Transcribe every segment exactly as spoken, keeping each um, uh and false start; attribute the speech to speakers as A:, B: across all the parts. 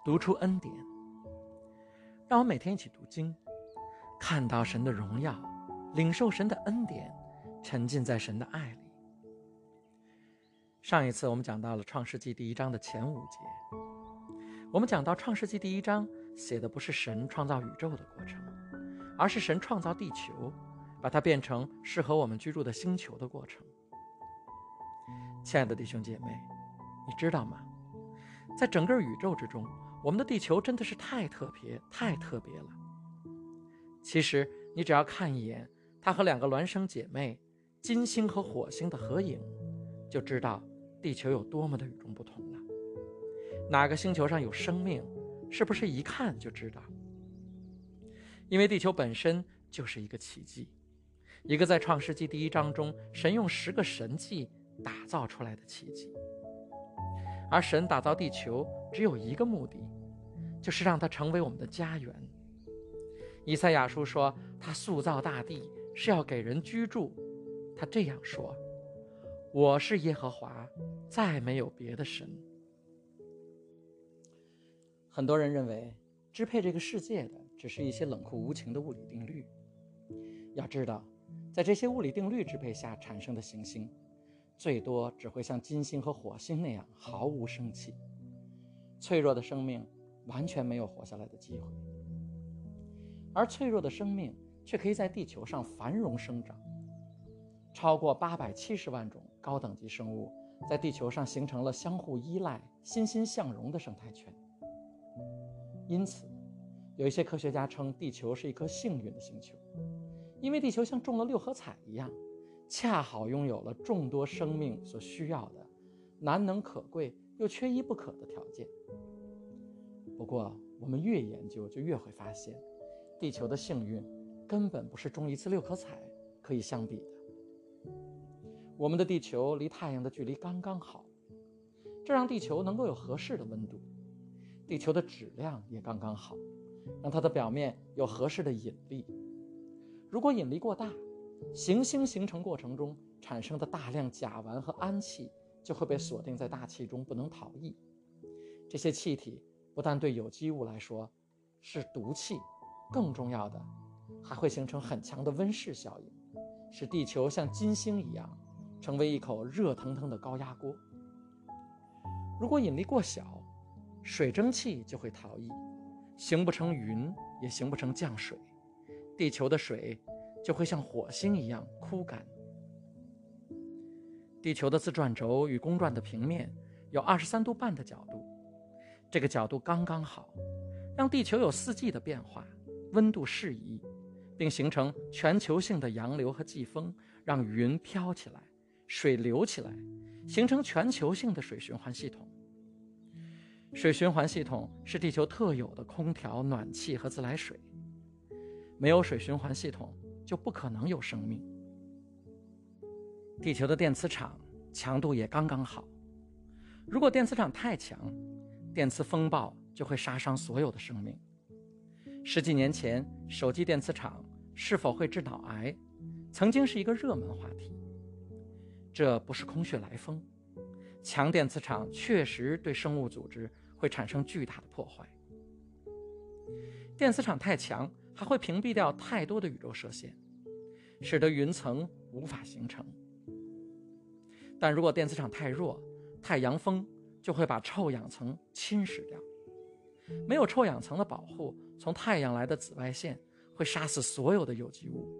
A: 读出恩典。让我每天一起读经，看到神的荣耀，领受神的恩典，沉浸在神的爱里。上一次我们讲到了创世纪第一章的前五节，我们讲到创世纪第一章写的不是神创造宇宙的过程，而是神创造地球，把它变成适合我们居住的星球的过程。亲爱的弟兄姐妹，你知道吗？在整个宇宙之中，我们的地球真的是太特别太特别了。其实你只要看一眼它和两个孪生姐妹金星和火星的合影，就知道地球有多么的与众不同了。哪个星球上有生命，是不是一看就知道？因为地球本身就是一个奇迹，一个在创世纪第一章中神用十个神迹打造出来的奇迹。而神打造地球只有一个目的，就是让它成为我们的家园。以赛亚书说，他塑造大地是要给人居住。他这样说，我是耶和华，再没有别的神。很多人认为支配这个世界的只是一些冷酷无情的物理定律。要知道，在这些物理定律支配下产生的行星，最多只会像金星和火星那样毫无生气，脆弱的生命完全没有活下来的机会。而脆弱的生命却可以在地球上繁荣生长。超过八百七十万种高等级生物在地球上形成了相互依赖、欣欣向荣的生态圈。因此，有一些科学家称地球是一颗幸运的星球，因为地球像中了六合彩一样，恰好拥有了众多生命所需要的难能可贵又缺一不可的条件。不过，我们越研究就越会发现，地球的幸运根本不是中一次六合彩可以相比的。我们的地球离太阳的距离刚刚好，这让地球能够有合适的温度。地球的质量也刚刚好，让它的表面有合适的引力。如果引力过大，行星形成过程中产生的大量甲烷和氨气就会被锁定在大气中，不能逃逸。这些气体不但对有机物来说是毒气，更重要的还会形成很强的温室效应，使地球像金星一样成为一口热腾腾的高压锅。如果引力过小，水蒸气就会逃逸，形不成云，也形不成降水，地球的水就会像火星一样枯干。地球的自转轴与公转的平面有二十三度半的角度，这个角度刚刚好，让地球有四季的变化，温度适宜，并形成全球性的洋流和季风，让云飘起来，水流起来，形成全球性的水循环系统。水循环系统是地球特有的空调、暖气和自来水。没有水循环系统，就不可能有生命。地球的电磁场强度也刚刚好，如果电磁场太强，电磁风暴就会杀伤所有的生命。十几年前，手机电磁场是否会致脑癌，曾经是一个热门话题。这不是空穴来风，强电磁场确实对生物组织会产生巨大的破坏。电磁场太强，还会屏蔽掉太多的宇宙射线，使得云层无法形成。但如果电磁场太弱，太阳风就会把臭氧层侵蚀掉。没有臭氧层的保护，从太阳来的紫外线会杀死所有的有机物。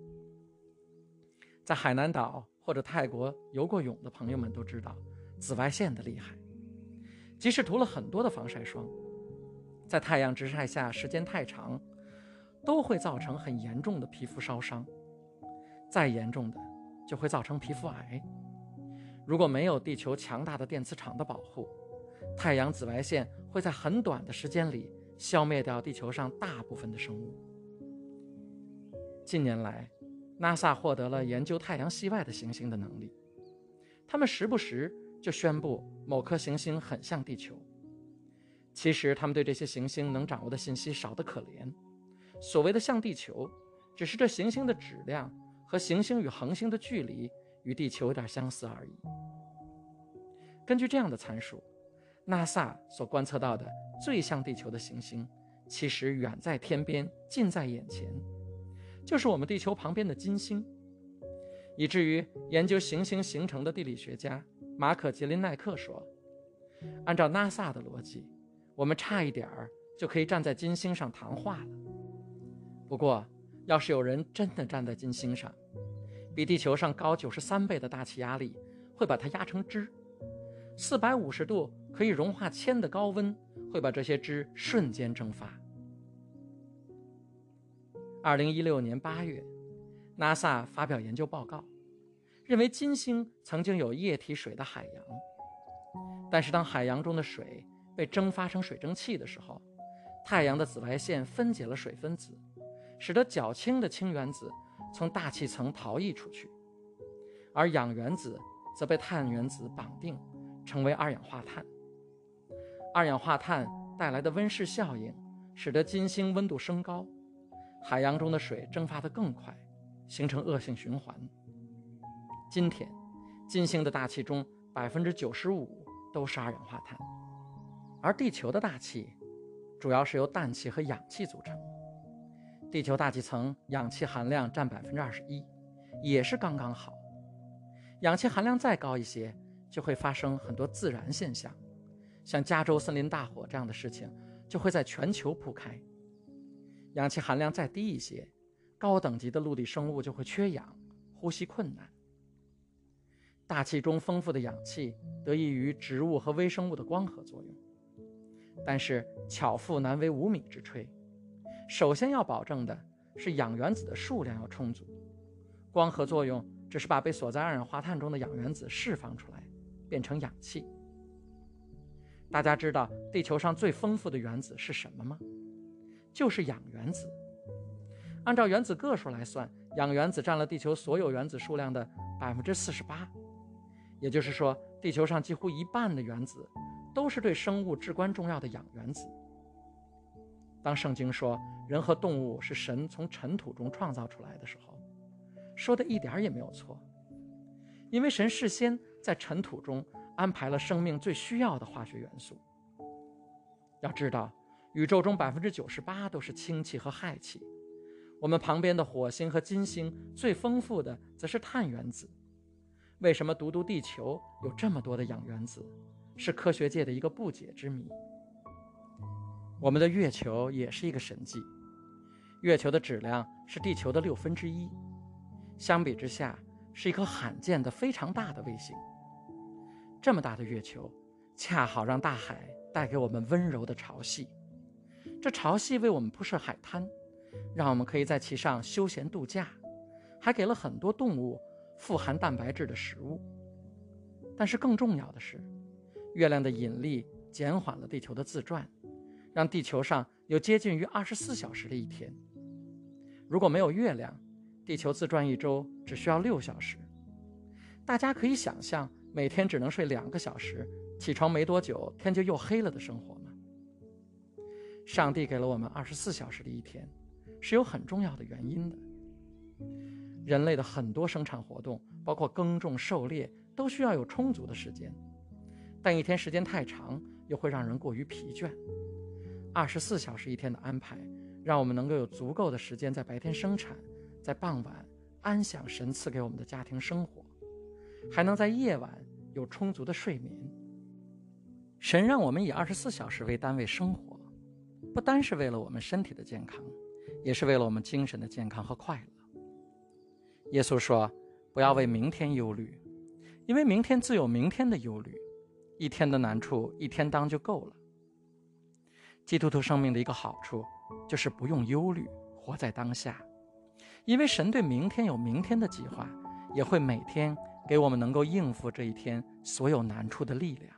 A: 在海南岛或者泰国游过泳的朋友们都知道紫外线的厉害，即使涂了很多的防晒霜，在太阳直晒下时间太长，都会造成很严重的皮肤烧伤，再严重的就会造成皮肤癌。如果没有地球强大的电磁场的保护，太阳紫外线会在很短的时间里消灭掉地球上大部分的生物。近年来 NASA 获得了研究太阳系外的行星的能力，他们时不时就宣布某颗行星很像地球。其实他们对这些行星能掌握的信息少得可怜，所谓的像地球，只是这行星的质量和行星与恒星的距离与地球有点相似而已。根据这样的参数， NASA 所观测到的最像地球的行星，其实远在天边，近在眼前，就是我们地球旁边的金星。以至于研究行星形成的地理学家马可·杰林奈克说，按照 NASA 的逻辑，我们差一点儿就可以站在金星上谈话了。不过要是有人真的站在金星上，比地球上高九十三倍的大气压力会把它压成汁，四百五十度可以融化铅的高温会把这些汁瞬间蒸发。二零一六年八月，NASA 发表研究报告，认为金星曾经有液体水的海洋，但是当海洋中的水被蒸发成水蒸气的时候，太阳的紫外线分解了水分子，使得较轻的氢原子从大气层逃逸出去，而氧原子则被碳原子绑定，成为二氧化碳。二氧化碳带来的温室效应使得金星温度升高，海洋中的水蒸发得更快，形成恶性循环。今天金星的大气中 百分之九十五 都是二氧化碳，而地球的大气主要是由氮气和氧气组成。地球大气层氧气含量占 百分之二十一， 也是刚刚好。氧气含量再高一些，就会发生很多自然现象，像加州森林大火这样的事情就会在全球铺开。氧气含量再低一些，高等级的陆地生物就会缺氧，呼吸困难。大气中丰富的氧气得益于植物和微生物的光合作用，但是巧妇难为无米之炊，首先要保证的是氧原子的数量要充足，光合作用只是把被锁在二氧化碳中的氧原子释放出来，变成氧气。大家知道地球上最丰富的原子是什么吗？就是氧原子。按照原子个数来算，氧原子占了地球所有原子数量的 百分之四十八， 也就是说地球上几乎一半的原子都是对生物至关重要的氧原子。当圣经说人和动物是神从尘土中创造出来的时候，说的一点也没有错，因为神事先在尘土中安排了生命最需要的化学元素。要知道宇宙中 百分之九十八 都是氢气和氦气，我们旁边的火星和金星最丰富的则是碳原子。为什么独独地球有这么多的氧原子，是科学界的一个不解之谜。我们的月球也是一个神迹，月球的质量是地球的六分之一，相比之下是一颗罕见的非常大的卫星。这么大的月球恰好让大海带给我们温柔的潮汐，这潮汐为我们铺设海滩，让我们可以在其上休闲度假，还给了很多动物富含蛋白质的食物。但是更重要的是，月亮的引力减缓了地球的自转，让地球上有接近于二十四小时的一天。如果没有月亮，地球自转一周只需要六小时。大家可以想象每天只能睡两个小时，起床没多久天就又黑了的生活吗？上帝给了我们二十四小时的一天，是有很重要的原因的。人类的很多生产活动，包括耕种、狩猎，都需要有充足的时间，但一天时间太长又会让人过于疲倦。二十四小时一天的安排，让我们能够有足够的时间在白天生产，在傍晚安享神赐给我们的家庭生活，还能在夜晚有充足的睡眠。神让我们以二十四小时为单位生活，不单是为了我们身体的健康，也是为了我们精神的健康和快乐。耶稣说，不要为明天忧虑，因为明天自有明天的忧虑，一天的难处一天当就够了。基督徒生命的一个好处就是不用忧虑，活在当下，因为神对明天有明天的计划，也会每天给我们能够应付这一天所有难处的力量。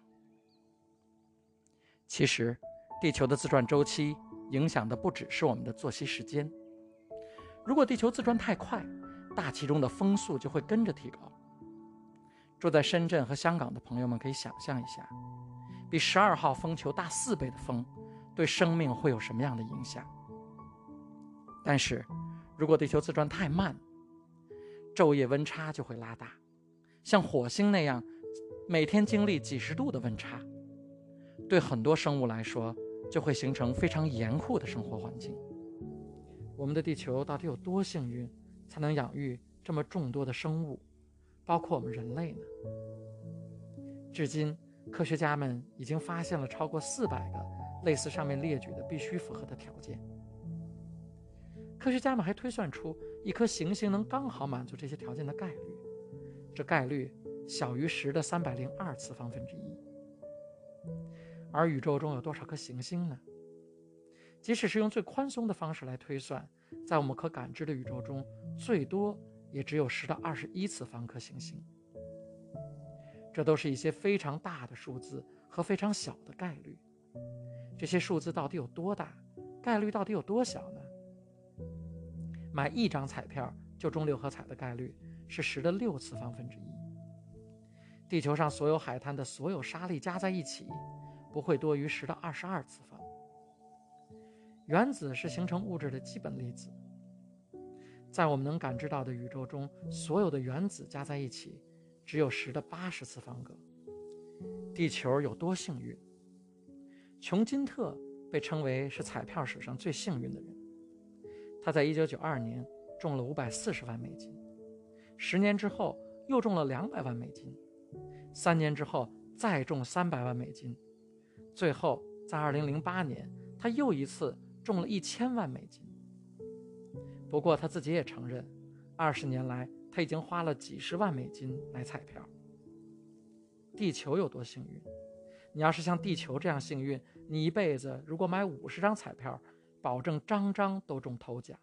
A: 其实地球的自转周期影响的不只是我们的作息时间，如果地球自转太快，大气中的风速就会跟着提高。住在深圳和香港的朋友们可以想象一下，比十二号风球大四倍的风对生命会有什么样的影响。但是如果地球自转太慢，昼夜温差就会拉大，像火星那样每天经历几十度的温差。 对很多生物来说就会形成非常严酷的生活环境。我们的地球到底有多幸运，才能养育这么众多的生物，包括我们人类呢？至今，科学家们已经发现了超过四百个类似上面列举的必须符合的条件。科学家们还推算出一颗行星能刚好满足这些条件的概率，这概率小于十的三百零二次方分之一。而宇宙中有多少颗行星呢？即使是用最宽松的方式来推算，在我们可感知的宇宙中，最多也只有十的二十一次方颗行星。这都是一些非常大的数字和非常小的概率。这些数字到底有多大？概率到底有多小呢？买一张彩票就中六合彩的概率是十的六次方分之一。地球上所有海滩的所有沙粒加在一起，不会多于十的二十二次方。原子是形成物质的基本粒子，在我们能感知到的宇宙中，所有的原子加在一起，只有十的八十次方个。地球有多幸运？琼金特被称为是彩票史上最幸运的人。他在一九九二年中了五百四十万美金，十年之后又中了两百万美金，三年之后再中三百万美金，最后在二零零八年他又一次中了一千万美金。不过他自己也承认，二十年来他已经花了几十万美金买彩票。地球有多幸运？你要是像地球这样幸运，你一辈子如果买五十张彩票，保证张张都中头奖。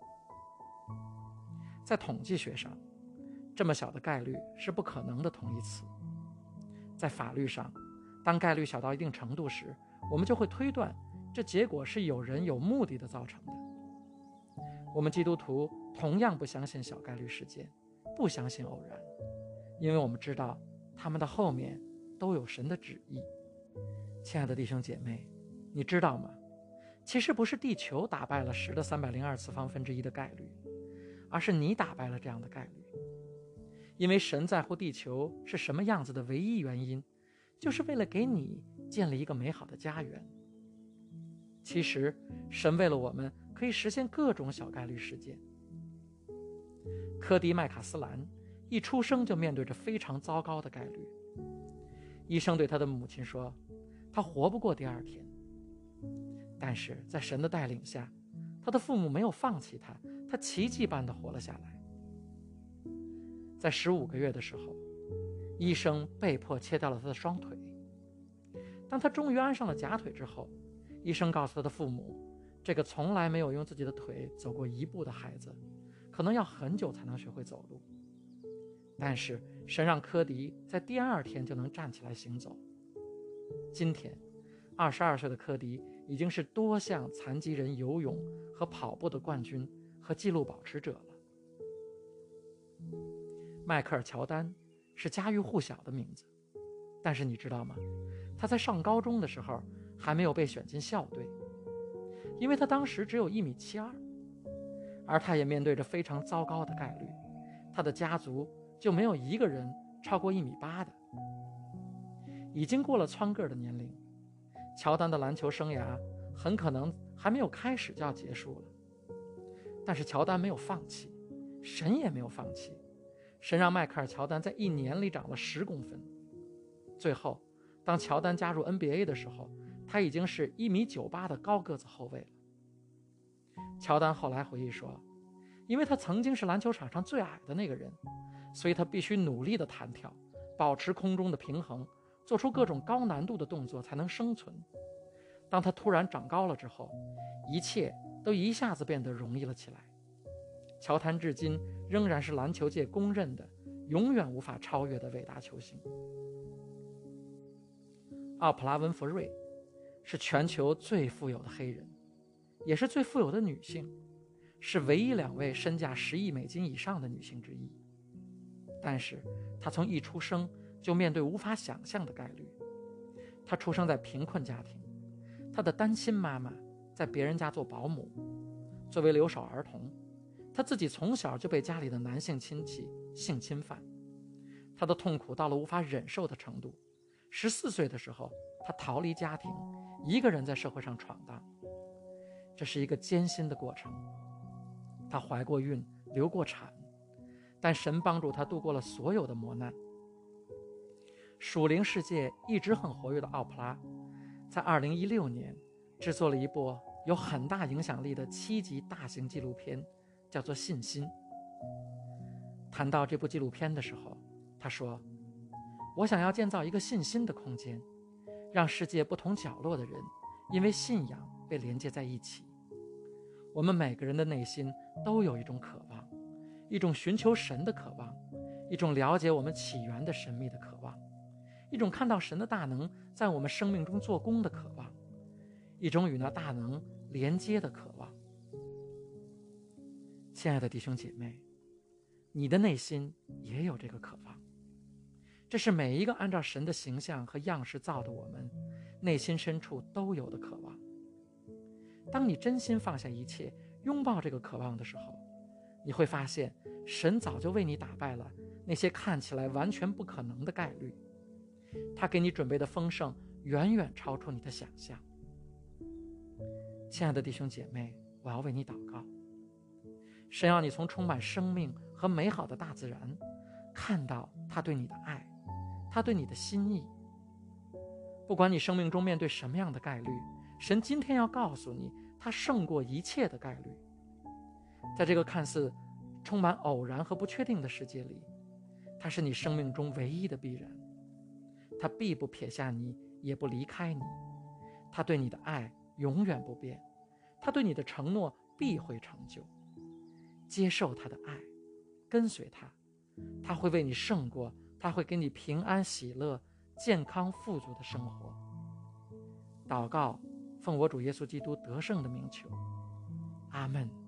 A: 在统计学上，这么小的概率是不可能的同义词。在法律上，当概率小到一定程度时，我们就会推断这结果是有人有目的的造成的。我们基督徒同样不相信小概率事件，不相信偶然，因为我们知道他们的后面都有神的旨意。亲爱的弟兄姐妹，你知道吗？其实不是地球打败了十的三百零二次方分之一的概率，而是你打败了这样的概率。因为神在乎地球是什么样子的唯一原因，就是为了给你建立一个美好的家园。其实神为了我们可以实现各种小概率事件。科迪麦卡斯兰一出生就面对着非常糟糕的概率，医生对他的母亲说，他活不过第二天。但是在神的带领下，他的父母没有放弃他，他奇迹般地活了下来。在十五个月的时候，医生被迫切掉了他的双腿。当他终于安上了假腿之后，医生告诉他的父母，这个从来没有用自己的腿走过一步的孩子，可能要很久才能学会走路。但是神让科迪在第二天就能站起来行走。今天二十二岁的科迪已经是多项残疾人游泳和跑步的冠军和纪录保持者了。迈克尔·乔丹是家喻户晓的名字，但是你知道吗？他在上高中的时候还没有被选进校队，因为他当时只有一米七二，而他也面对着非常糟糕的概率，他的家族就没有一个人超过一米八的。已经过了蹿个的年龄，乔丹的篮球生涯很可能还没有开始就要结束了。但是乔丹没有放弃，神也没有放弃，神让迈克尔·乔丹在一年里长了十公分。最后当乔丹加入 N B A 的时候，他已经是一米九八的高个子后卫了。乔丹后来回忆说，因为他曾经是篮球场上最矮的那个人，所以他必须努力的弹跳，保持空中的平衡，做出各种高难度的动作才能生存。当他突然长高了之后，一切都一下子变得容易了起来。乔丹至今仍然是篮球界公认的永远无法超越的伟大球星。奥普拉·温弗瑞是全球最富有的黑人，也是最富有的女性，是唯一两位身价十亿美金以上的女性之一。但是她从一出生就面对无法想象的概率。她出生在贫困家庭，她的单亲妈妈在别人家做保姆。作为留守儿童，她自己从小就被家里的男性亲戚性侵犯，她的痛苦到了无法忍受的程度。十四岁的时候， 他逃离家庭，一个人在社会上闯荡。这是一个艰辛的过程。他怀过孕，流过产，但神帮助他度过了所有的磨难。属灵世界一直很活跃的奥普拉，在二零一六年制作了一部有很大影响力的七集大型纪录片，叫做《信心》。谈到这部纪录片的时候，他说：我想要建造一个信心的空间，让世界不同角落的人因为信仰被连接在一起。我们每个人的内心都有一种渴望，一种寻求神的渴望，一种了解我们起源的神秘的渴望，一种看到神的大能在我们生命中做工的渴望，一种与那大能连接的渴望。亲爱的弟兄姐妹，你的内心也有这个渴望。这是每一个按照神的形象和样式造的我们内心深处都有的渴望。当你真心放下一切，拥抱这个渴望的时候，你会发现神早就为你打败了那些看起来完全不可能的概率。他给你准备的丰盛远远超出你的想象。亲爱的弟兄姐妹，我要为你祷告。神要你从充满生命和美好的大自然看到他对你的爱，他对你的心意。不管你生命中面对什么样的概率，神今天要告诉你，他胜过一切的概率。在这个看似充满偶然和不确定的世界里，他是你生命中唯一的必然。他必不撇下你，也不离开你。他对你的爱永远不变，他对你的承诺必会成就。接受他的爱，跟随他，他会为你胜过，他会给你平安喜乐、健康富足的生活。祷告，奉我主耶稣基督得胜的名求，阿们。